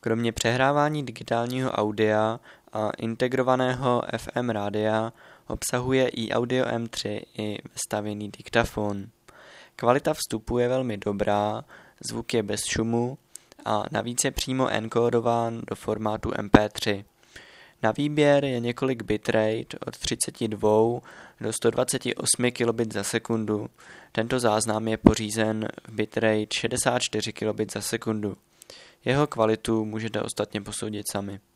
Kromě přehrávání digitálního audia a integrovaného FM rádia obsahuje iAudio M3 i vstavěný diktafon. Kvalita vstupu je velmi dobrá, zvuk je bez šumu a navíc je přímo enkódován do formátu MP3. Na výběr je několik bitrate od 32 do 128 kilobit za sekundu. Tento záznam je pořízen v bitrate 64 kilobit za sekundu. Jeho kvalitu můžete ostatně posoudit sami.